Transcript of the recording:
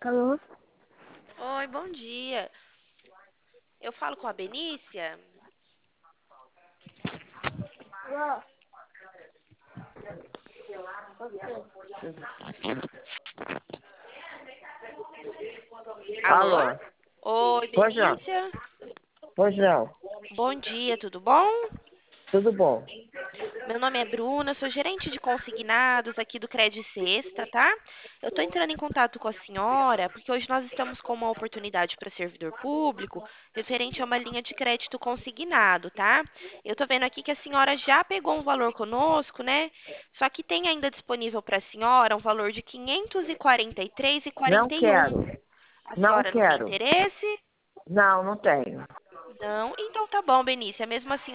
Alô? Oi, bom dia. Eu falo com a Benícia? Alô? Alô? Alô? Oi, Pois não. Benícia. Pois não. Bom dia, tudo bom? Tudo bom? Meu nome é Bruna, sou gerente de consignados aqui do Cred Sexta, tá? Eu estou entrando em contato com a senhora porque hoje nós estamos com uma oportunidade para servidor público referente a uma linha de crédito consignado, tá? Eu estou vendo aqui que a senhora já pegou um valor conosco, né? Só que tem ainda disponível para a senhora um valor de R$ Não 543,41. quero. A Não senhora não tem quero. interesse? Não, não tenho. Não? Então tá bom, Benícia. Mesmo assim,